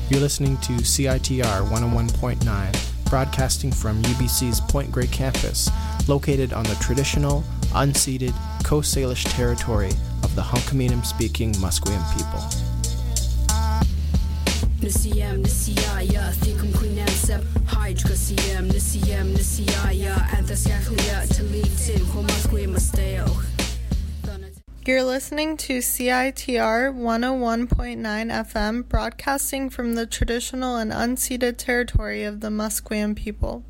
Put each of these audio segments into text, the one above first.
You're listening to CITR 101.9, broadcasting from UBC's Point Grey campus, located on the traditional, unceded Coast Salish territory of the Hunkaminam-speaking Musqueam people. Nisiyam nisiyaya thikum quinansep hydra siyam nisiyaya anthasyakhlia talitin homasque masteo. You're listening to CITR 101.9 FM, broadcasting from the traditional and unceded territory of the Musqueam people.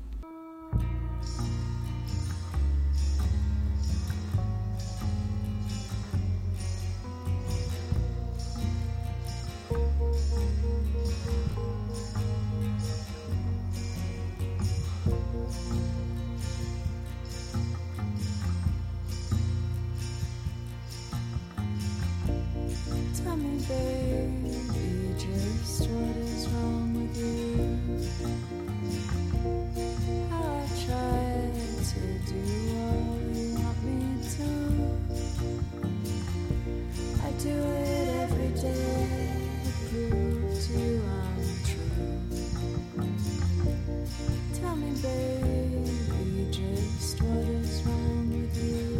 Tell me, baby, just what is wrong with you? How I tried to do all you want me to. I do it every day to prove to you I'm true. Tell me, baby, just what is wrong with you?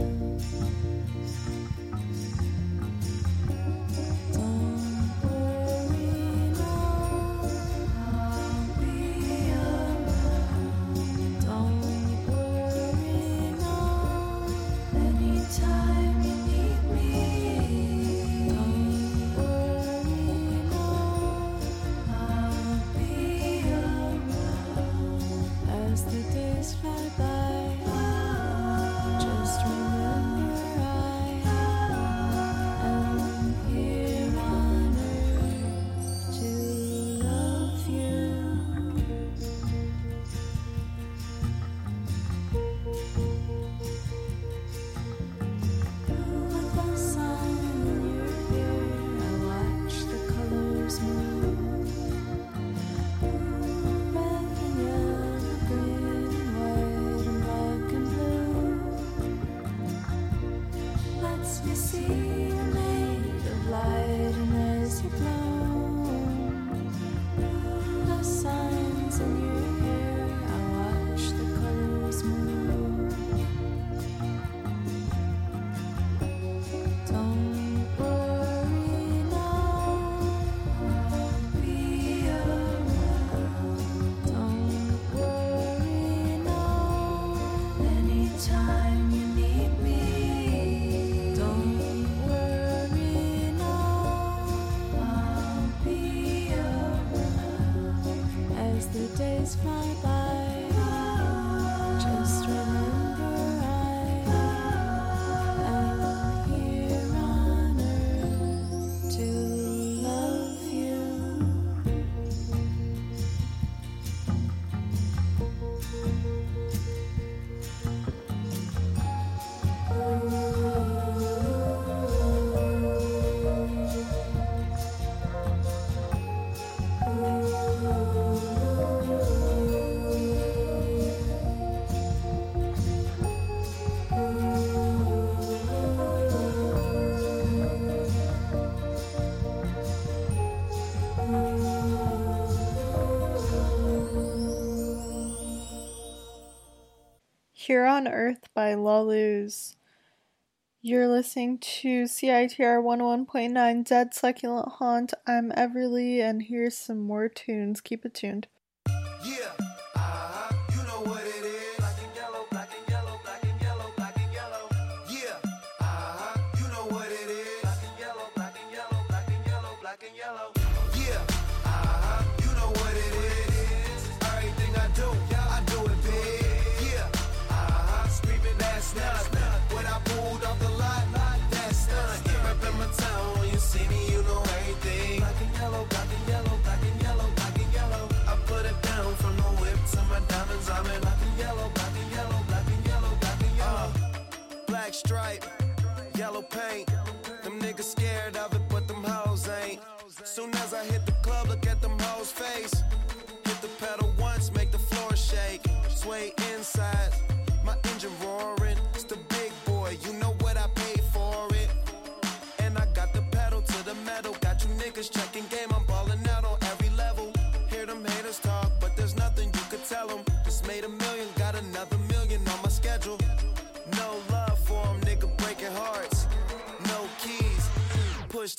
Here on Earth by Laluz. You're listening to CITR 101.9 Dead Succulent Haunt. I'm Everly, and here's some more tunes. Keep it tuned. Yeah, you know what it is. Black and yellow, black and yellow, black and yellow, black and yellow. Yeah, you know what it is. Black and yellow, black and yellow, black and yellow, black and yellow. Yeah, you know what it is. Everything I do it big. Yeah, screaming that's nothing. When I pulled off the lot, that's nothing. Reppin' my town, when you see me, you know everything. Black and yellow, black and yellow, black and yellow, black and yellow. I put it down from the whip to my diamonds. I'm in black and yellow, black and yellow, black and yellow, black and yellow. Black stripe, yellow paint. Them niggas scared of it, but them hoes ain't. Soon as I hit the club, look at them hoes' face. Hit the pedal once, make the floor shake. Sway inside, my engine roaring. It's the big boy, you know what I paid for it. And I got the pedal to the metal. Got you niggas checking game, I'm balling out on every level.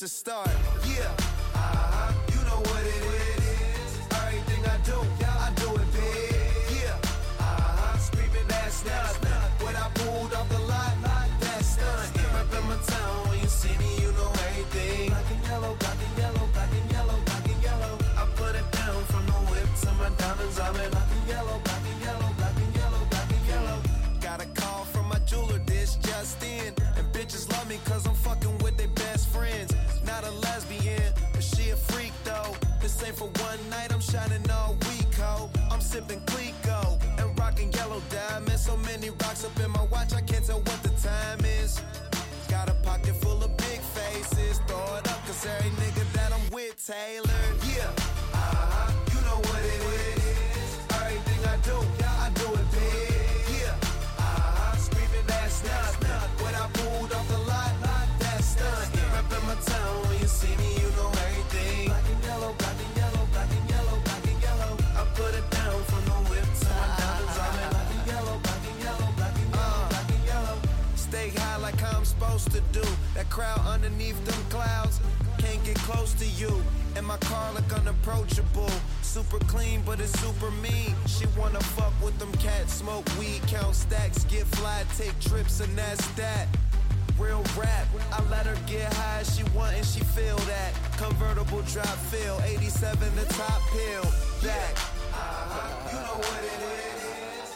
to start. Yeah, you know what it is. Everything I do it big. Yeah, screaming that's not. When I pulled off the lot, that's not. Reppin' my town, when you see me, you know everything. Black and yellow, black and yellow, black and yellow, black and yellow. I put it down from the whip to my diamonds. I'm in black and yellow, black and yellow, black and yellow, black and yellow. Got a call from my jeweler, this just in. And bitches love me cause I'm fucking with their best friends. Not a lesbian, but she a freak though. This ain't for one night, I'm shining all week, ho. I'm sipping Clico and rocking yellow diamonds. So many rocks up in my watch, I can't tell what the time is. Got a pocket full of big faces, throw it up cause every nigga that I'm with tailored. Yeah, you know what it is. Everything I do it big. Yeah, screaming that's not. When I pulled off the lot, that's stunt. Reppin' my town, when you see me, you know everything. Black and yellow, black and yellow, black and yellow, black and yellow. I put it down from the whip to my diamonds. I'm in black and yellow, black and yellow, black and yellow, black and yellow. Stay high like how I'm supposed to do. That crowd underneath them clouds can't get close to you. And my car look unapproachable. Super clean, but it's super mean. She wanna fuck with them cats, smoke weed, count stacks, get fly, take trips, and that's that. Real rap, I let her get high as she want and she feel that. Convertible drop feel, 87 the top pill, back. You know what it is.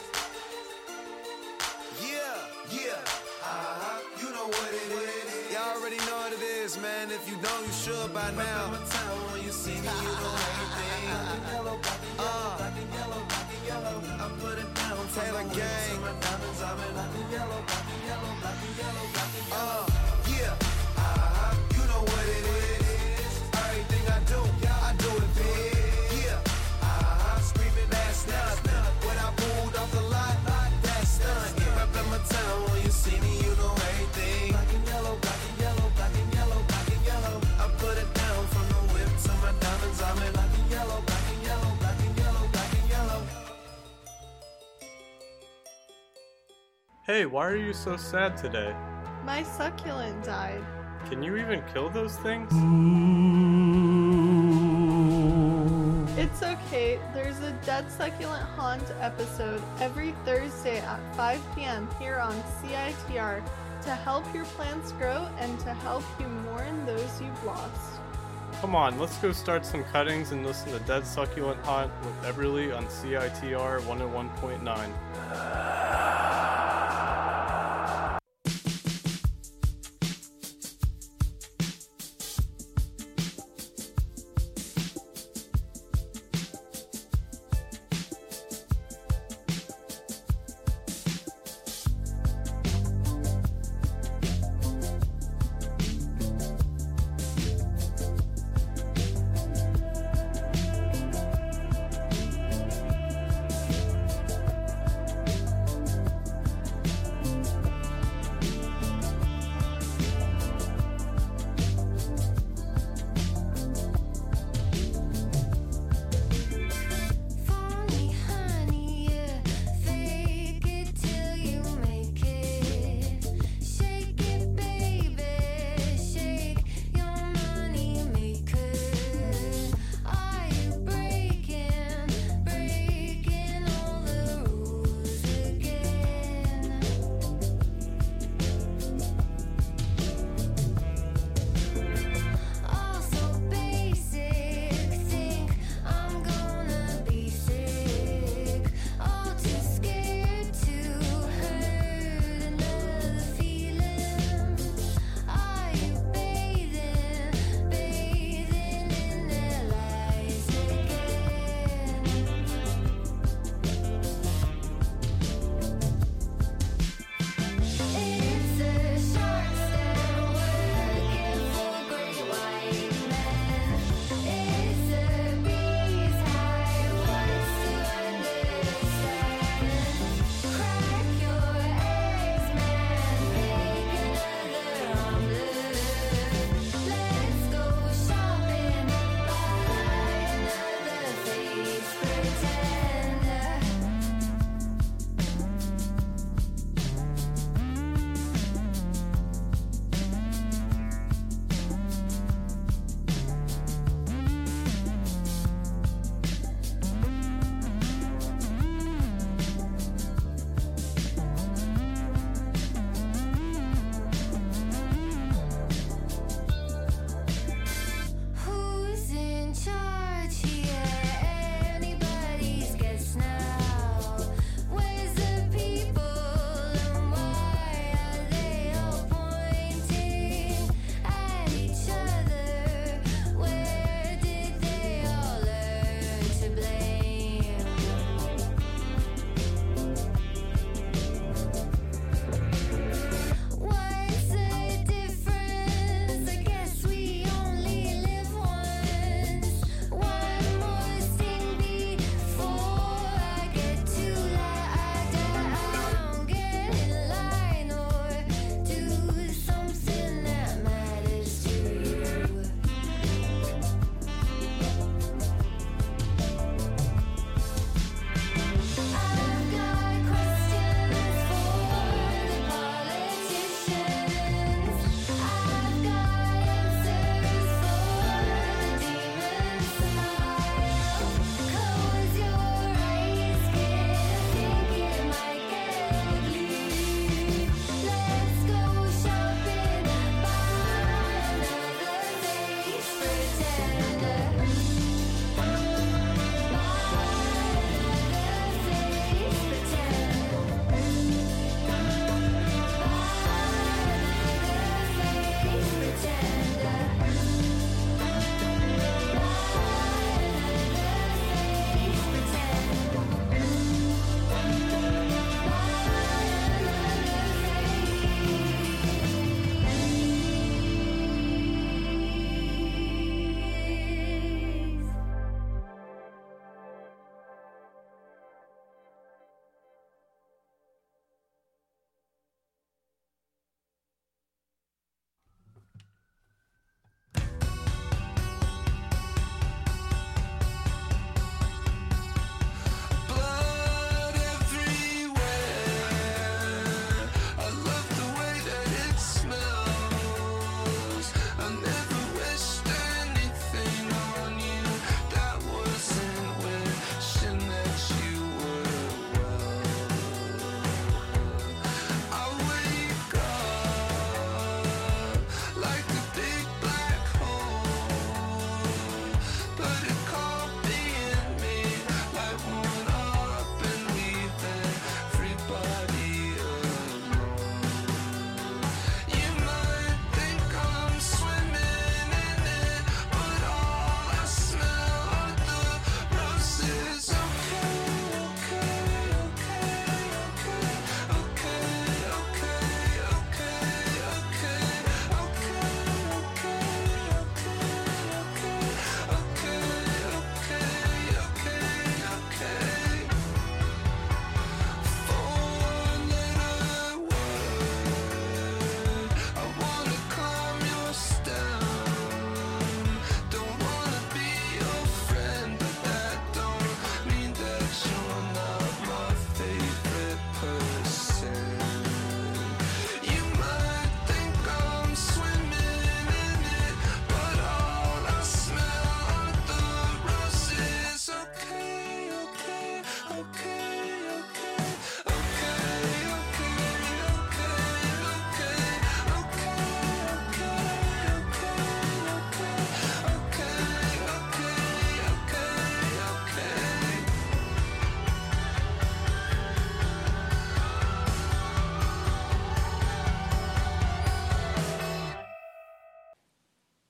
Yeah, you know what it is. Y'all already know what it is, man. If you don't, you should by now. When you see me, you know everything. Yellow, black and yellow, black and yellow, black and yellow. I put it down. Taylor Gang. My diamonds, I'm in black and yellow, black and yellow, black and yellow, black and yellow. Yeah, you know what it is. Everything I do it big. Yeah, screaming that's not. When I pulled off the lot, that's stunt. Reppin' my town, when you see me, you know everything. Black and yellow, black and yellow, black and yellow, black and yellow. I put it down from the whip to my diamonds. I'm in black and yellow, black and yellow, black and yellow, black and yellow. Hey, why are you so sad today? My succulent died. Can you even kill those things? It's okay, there's a Dead Succulent Haunt episode every Thursday at 5 p.m. here on CITR to help your plants grow and to help you mourn those you've lost. Come on, let's go start some cuttings and listen to Dead Succulent Haunt with Everly on CITR 101.9.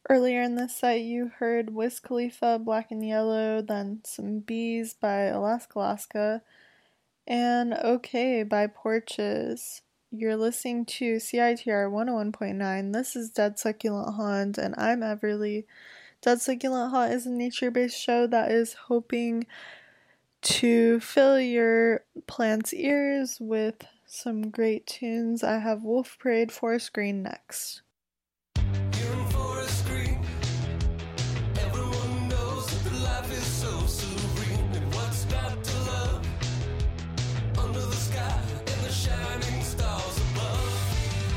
Earlier in this set, you heard Wiz Khalifa, Black and Yellow, then some Bees by Alaska, and Okay by Porches. You're listening to CITR 101.9. This is Dead Succulent Haunt, and I'm Everly. Dead Succulent Haunt is a nature-based show that is hoping to fill your plant's ears with some great tunes. I have Wolf Parade, Forest Green next. Here in Forest Green, everyone knows that life is so serene. And what's not to love under the sky and the shining stars above?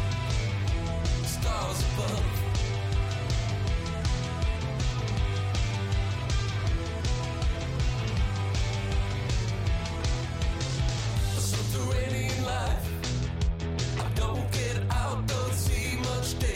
Stars above. A subterranean life. I don't get out, don't see much day.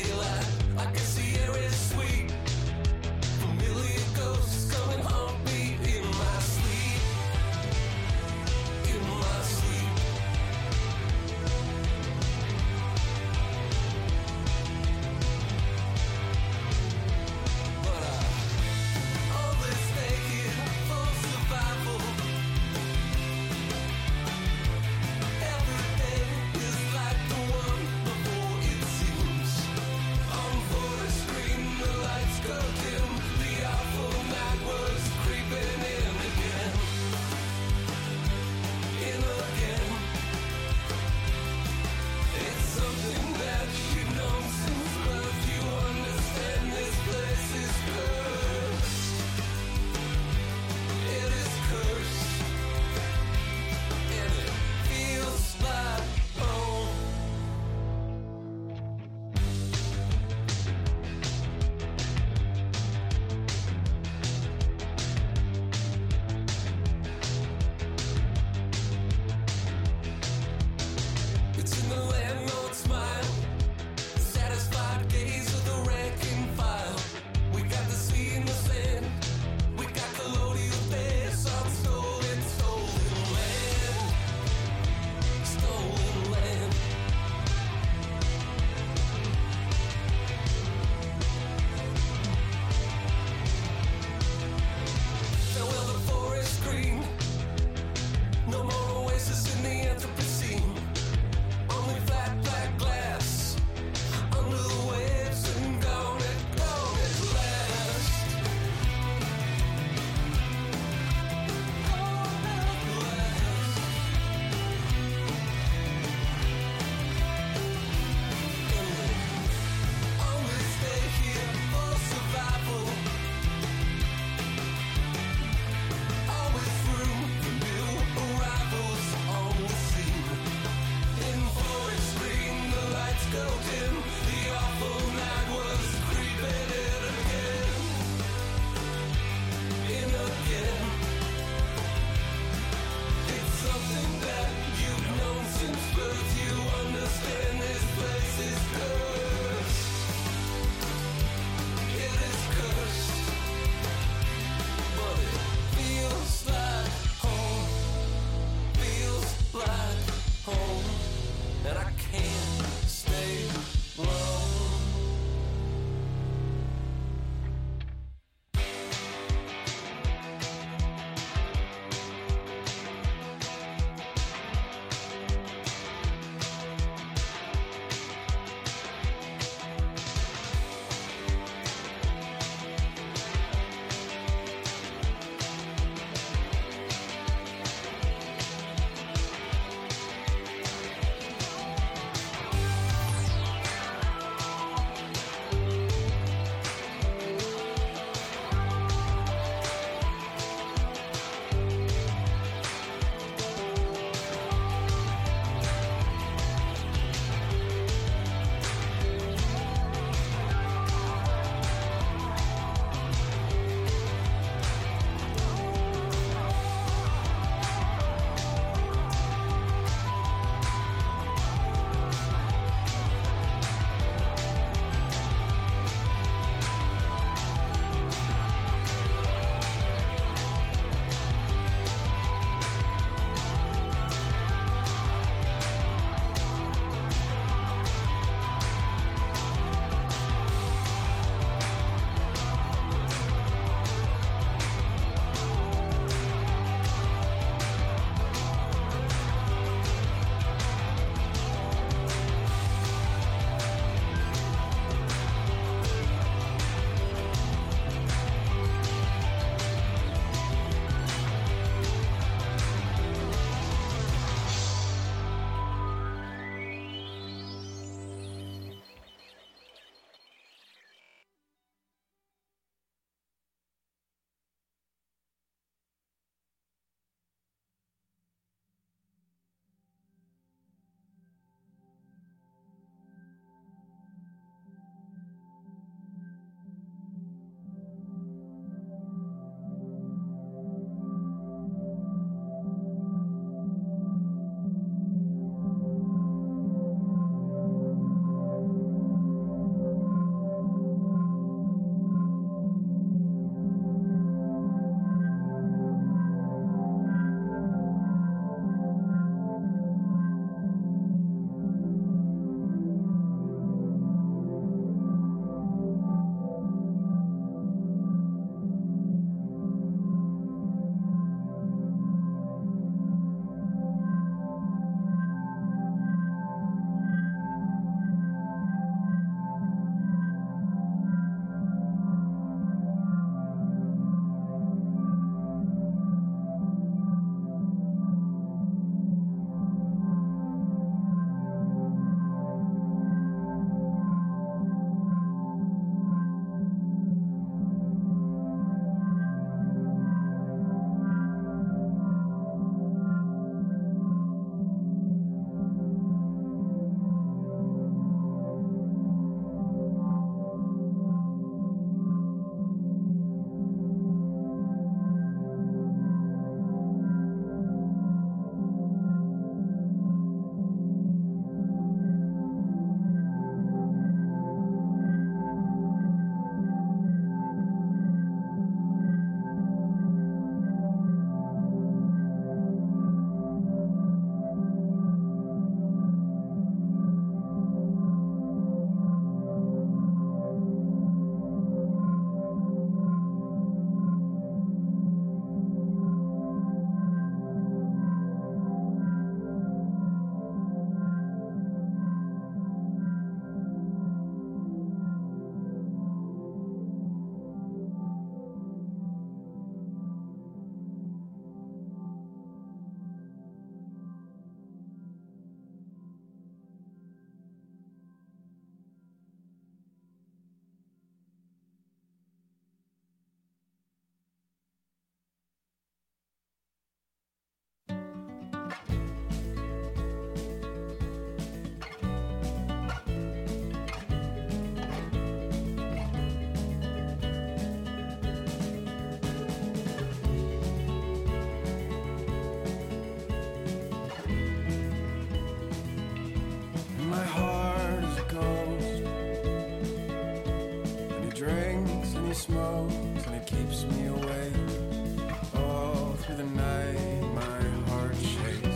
through the night, my heart shakes.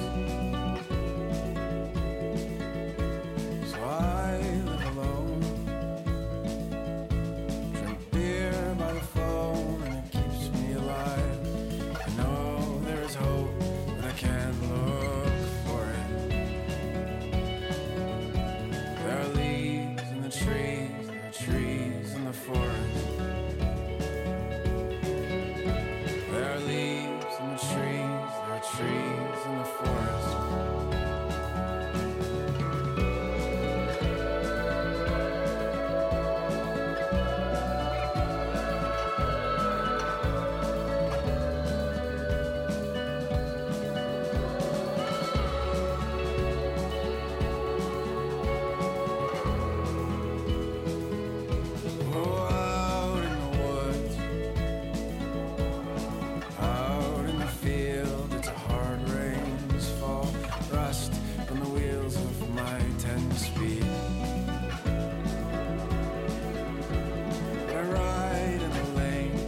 So I live alone, drink beer by the phone, and it keeps me alive. I know there is hope, but I can't look for it. There are leaves in the trees, there are trees in the forest. There are leaves in the trees, there are trees in the forest. Oh, out in the woods, out in the field, it's a hard rains fall, rust from the wheels of my 10-speed. I ride in the lane,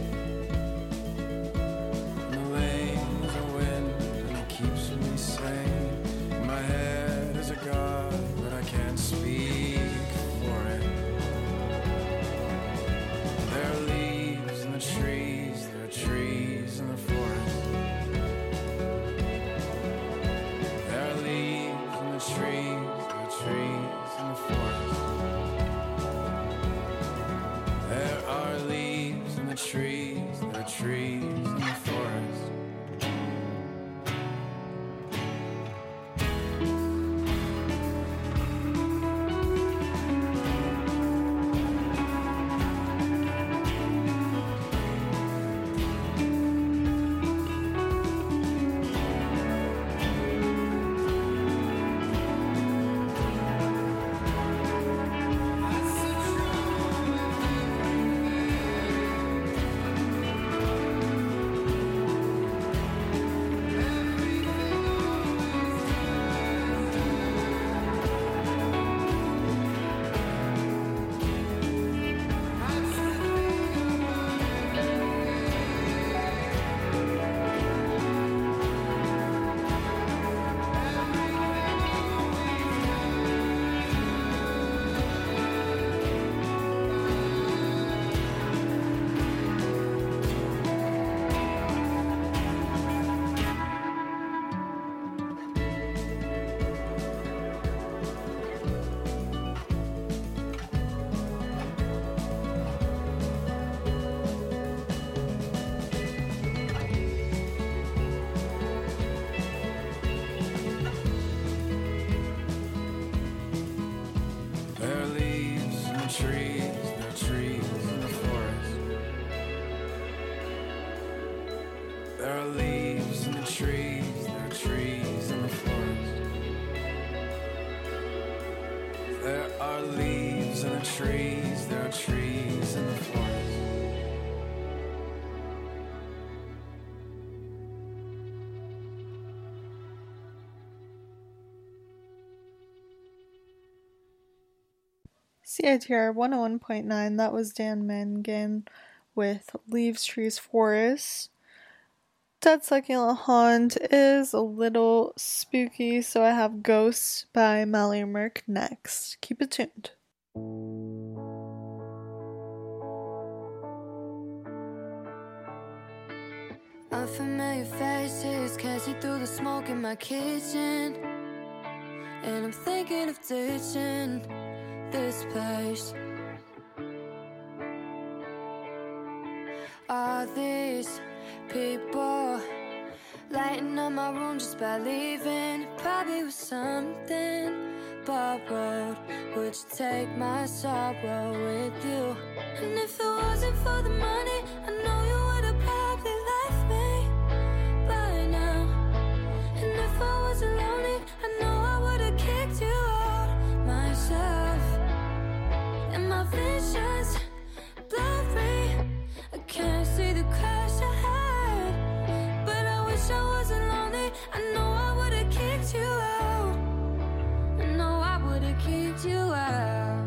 and the lane is a wind, and it keeps me sane. In my head is a God, but I can't speak for it. There are leaves in the trees, there are trees in the forest. There are leaves in the trees, there are trees in the forest. There are leaves in the trees, there are trees in the forest. There are leaves in the trees, there are trees in the forest. There are leaves in the trees, there are trees in the forest. There are leaves in the trees, there are trees in the forest. CITR 101.9, that was Dan Mangan with Leaves, Trees, Forests. Dead Succulent Haunt is a little spooky, so I have Ghosts by Mallory Merck next. Keep it tuned. Unfamiliar faces can't see through the smoke in my kitchen, and I'm thinking of ditching this place. All these people lighting up my room just by leaving. Probably was something borrowed. Would you take my sorrow with you? And if it wasn't for the money, I know you would have probably left me by now. And if I wasn't lonely, I know I would have kicked you out myself. And my vision's blurry, I can't see the crash ahead. But I wish I wasn't lonely, I know I would have kicked you out. I know I would have kicked you out.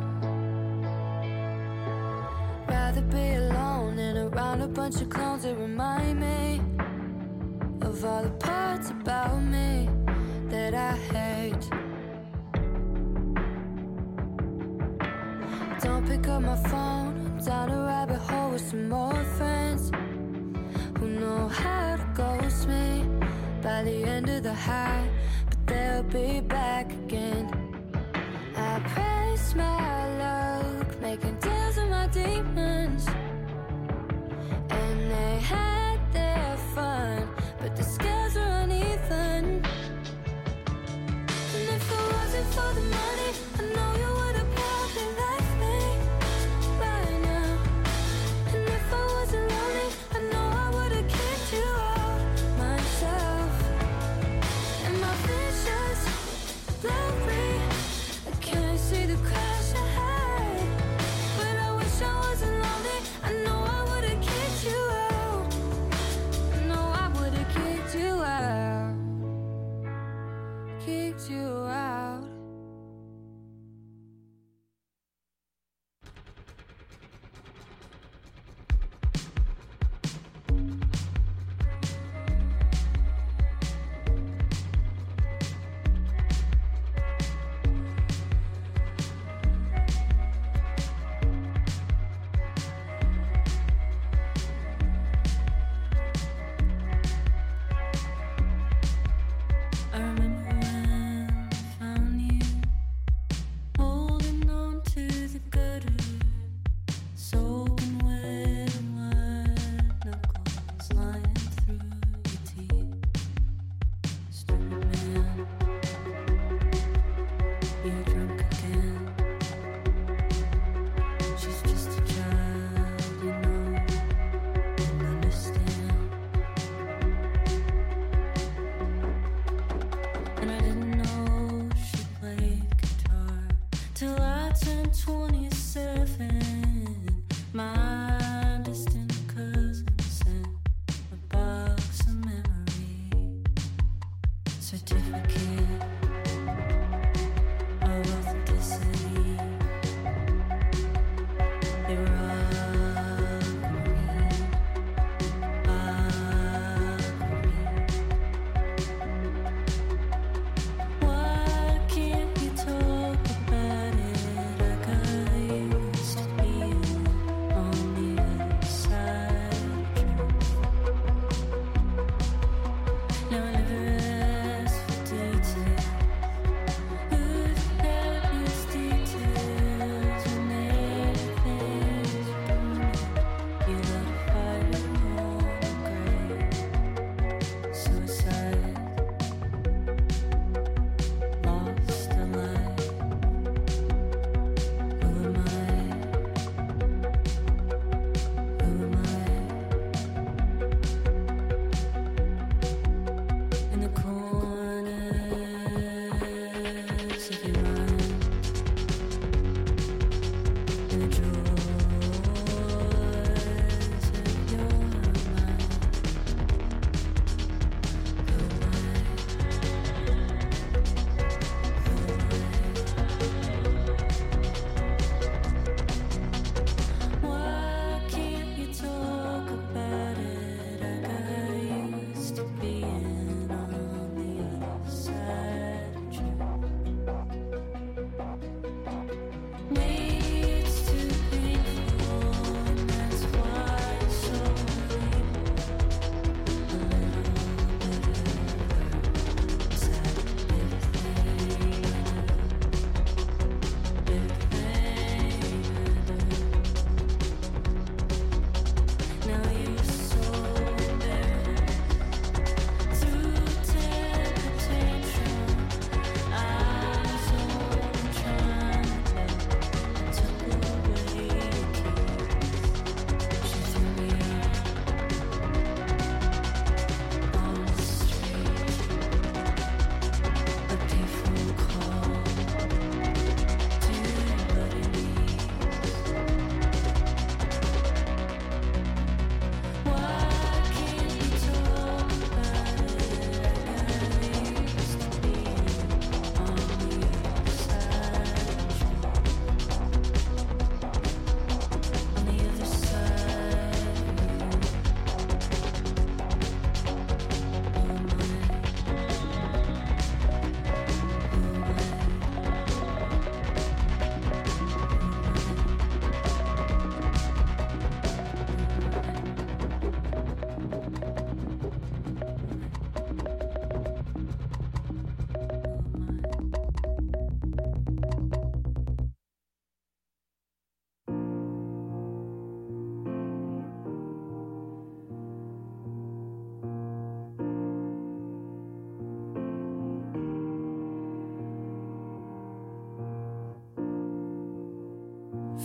Rather be alone and around a bunch of clones that remind me of of all the parts about me that I hate. Don't pick up my phone, I'm down a rabbit hole with some more friends who know how to ghost me by the end of the high, but they'll be back again. I praise my luck, making deals with my demons, and they had their fun, but the scales were uneven. And if it wasn't for the money, I know you would have probably left me by now. And if I wasn't lonely, I know I would have kicked you out myself. And my vision's blurry, I can't see the crash ahead.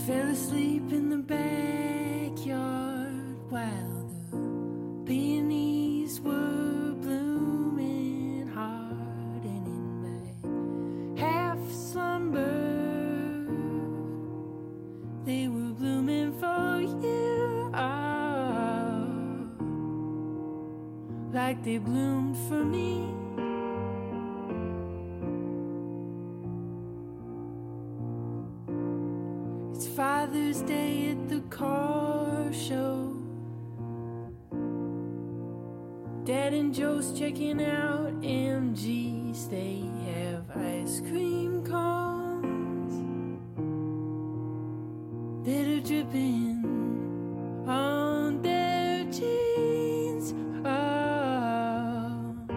fell asleep in the backyard while the peonies were blooming hard, and in my half slumber they were blooming for you, oh, like they bloomed for me. It's Father's Day at the car show. Dad and Joe's checking out MGs. They have ice cream cones that are dripping on their jeans. Oh,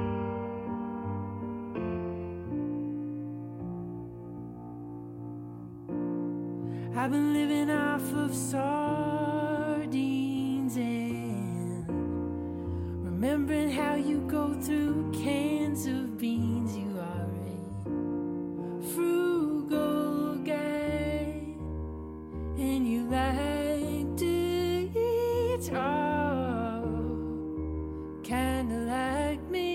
I've been living off of sardines and remembering how you go through cans of beans. You are a frugal guy and you like to eat, oh, kinda like me.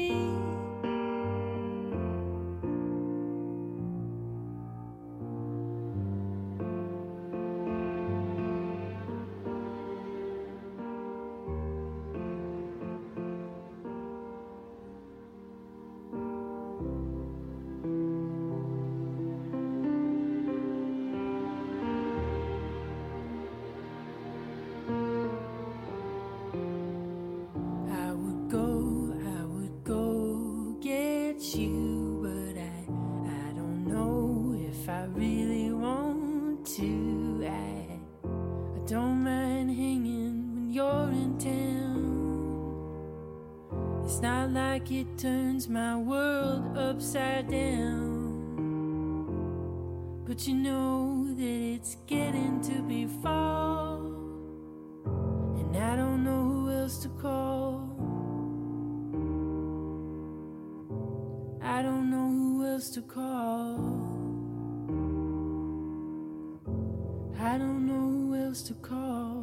I would go get you, but I don't know if I really want to. I don't mind hanging when you're in town. It's not like it turns my world upside down, but you know that it's getting to be fall, and I don't know who else to call. I don't know who else to call. I don't know who else to call.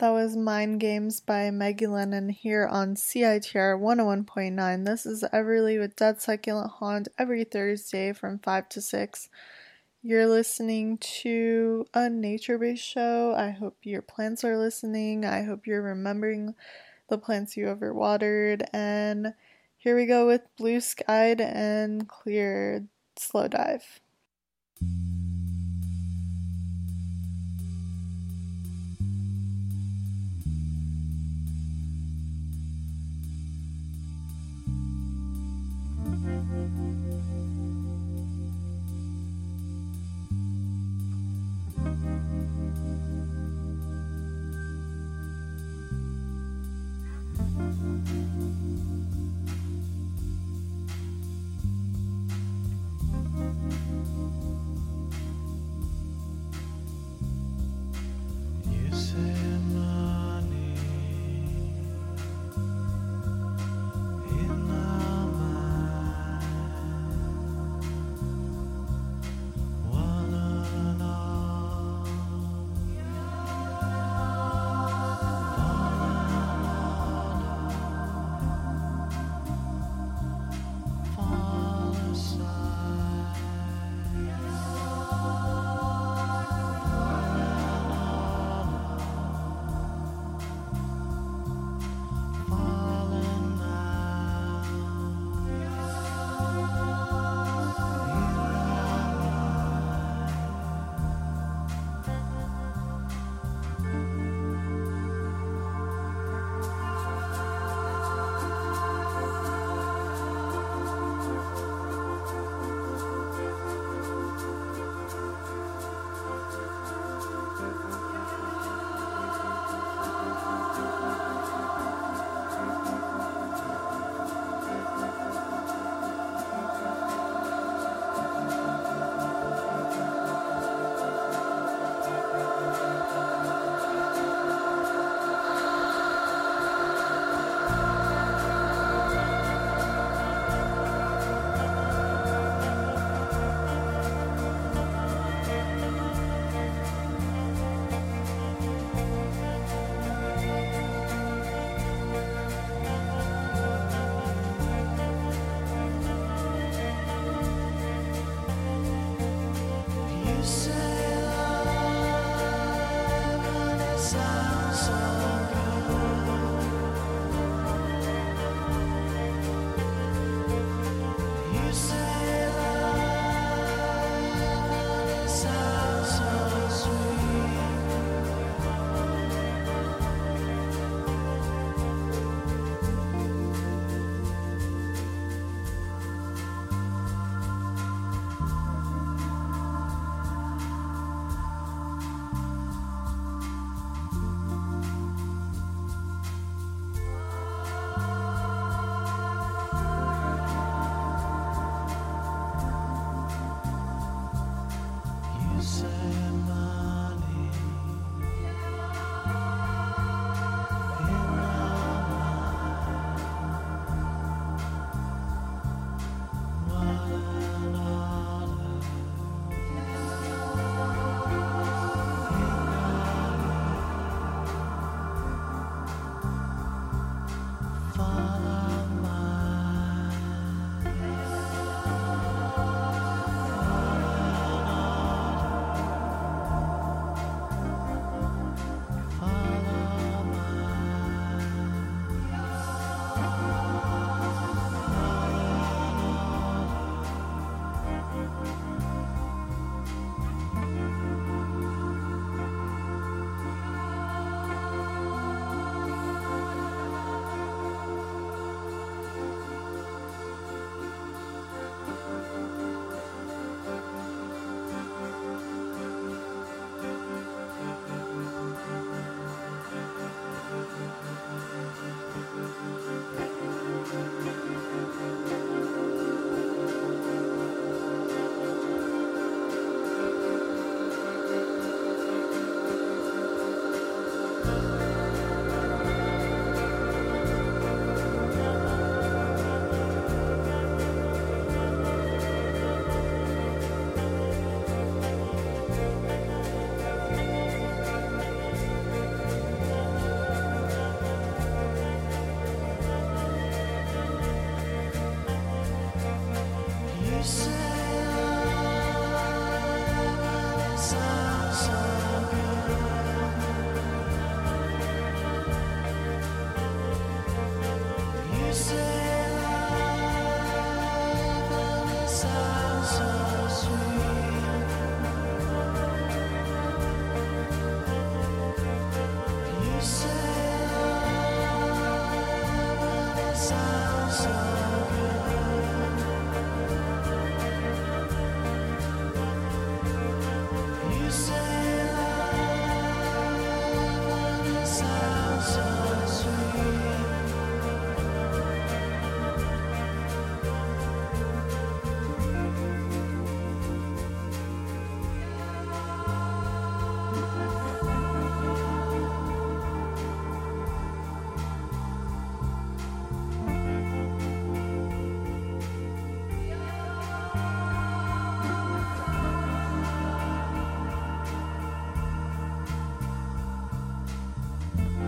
That was Mind Games by Maggie Lennon here on CITR 101.9. This is Everly with Dead Succulent Haunt every Thursday from 5 to 6. You're listening to a nature-based show. I hope your plants are listening. I hope you're remembering the plants you overwatered. And here we go with Blue Skied and Clear Slow Dive.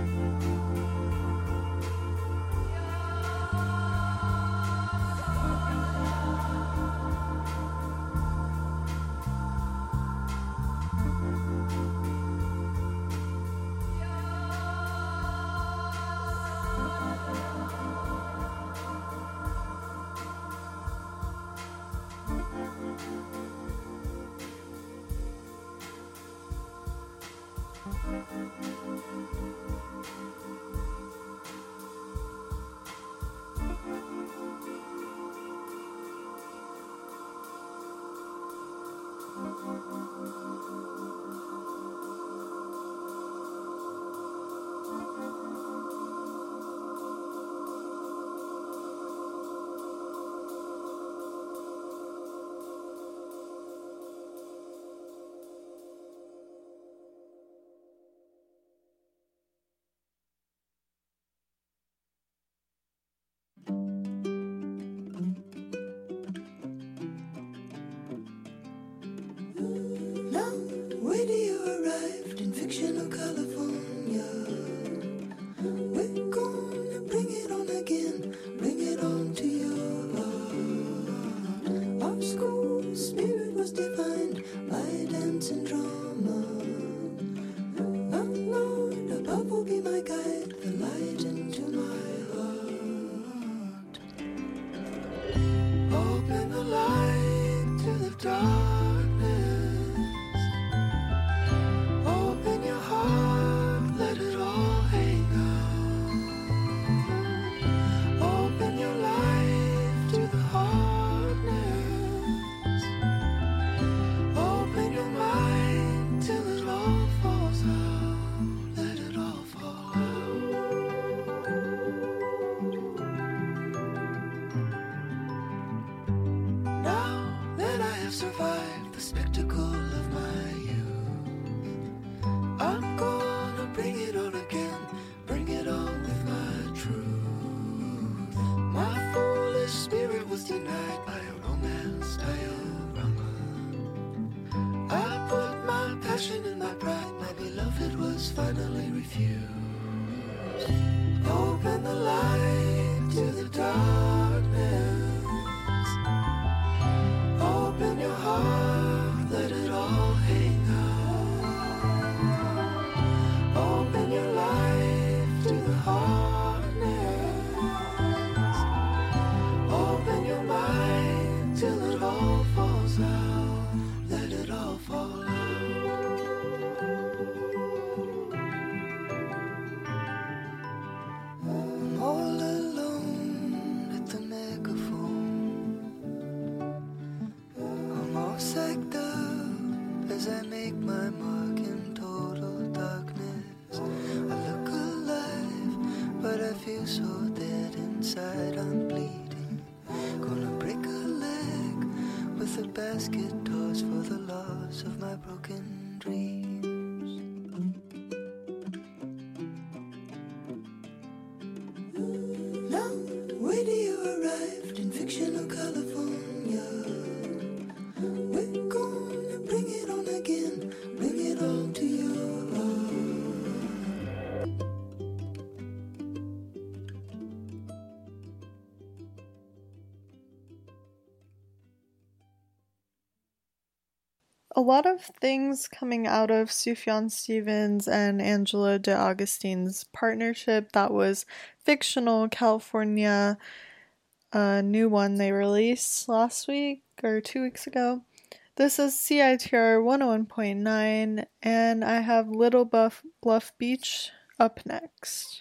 Now, radio arrived in fictional California. We're gonna bring it on again, bring it on to your heart. Our school spirit was defined by dance and drama. Oh Lord, above will be my guide, the light into my heart. Open the light to the dark. Open your heart, let it all hang out. Open your life to the hardness. Open your mind till it all falls out. Let it all fall out. Now that I have survived the spectacle of my youth, I'm gonna bring it on again, bring it on with my truth. My foolish spirit was denied by a romance diorama. I put my passion in my pride, my beloved was finally refused. Open the light to the darkness. Open your heart, let it all hang out. Open your life to the hardness. Open your mind till it all falls out. Let it all fall out. I'm all alone at the megaphone. I'm all psyched up as I make my mark in total darkness. I look alive, but I feel so dead inside. I'm bleeding. Gonna break a leg with a basket toss for the loss of my broken dreams. Now, radio arrived in fictional California. We're gonna bring it on again, bring it on to your heart. A lot of things coming out of Sufjan Stevens and Angela De Augustine's partnership. That was Fictional California, a new one they released last week or 2 weeks ago. This is CITR 101.9, and I have Little Bluff Beach up next.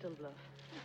Don't bluff.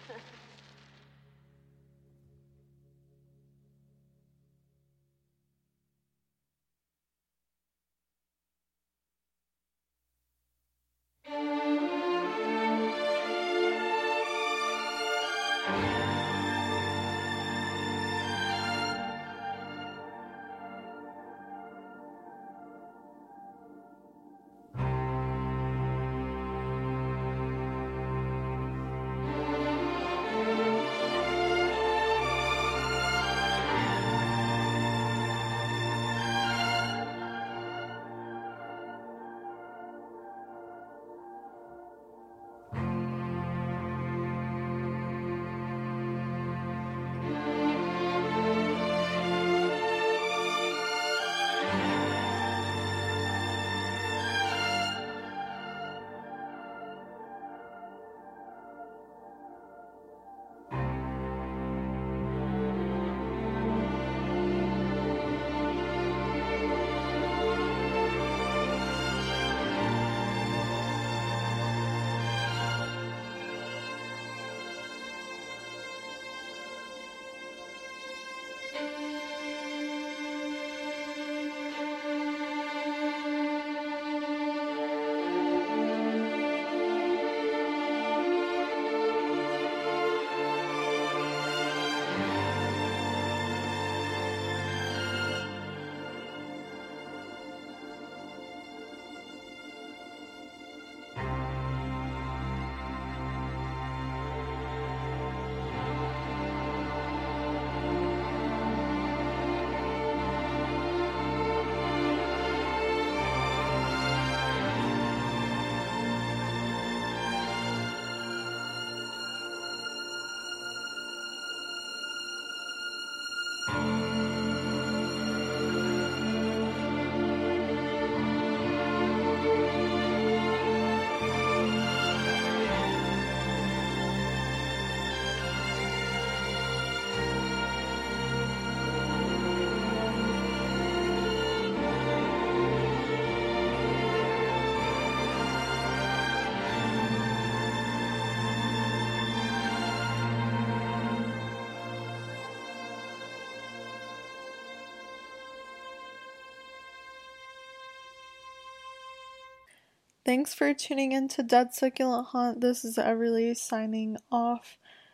Thanks for tuning in to Dead Succulent Haunt. This is Everly signing off.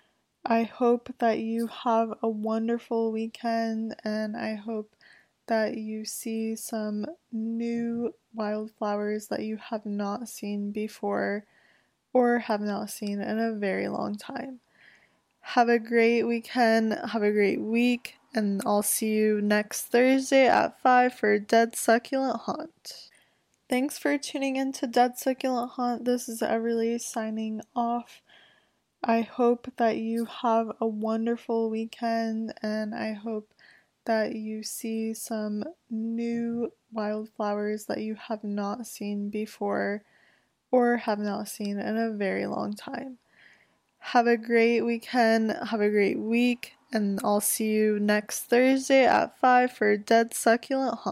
I hope that you have a wonderful weekend, and I hope that you see some new wildflowers that you have not seen before or have not seen in a very long time. Have a great weekend, have a great week, and I'll see you next Thursday at 5 for Dead Succulent Haunt. Thanks for tuning in to Dead Succulent Haunt. This is Everly signing off. I hope that you have a wonderful weekend, and I hope that you see some new wildflowers that you have not seen before or have not seen in a very long time. Have a great weekend, have a great week, and I'll see you next Thursday at 5 for Dead Succulent Haunt.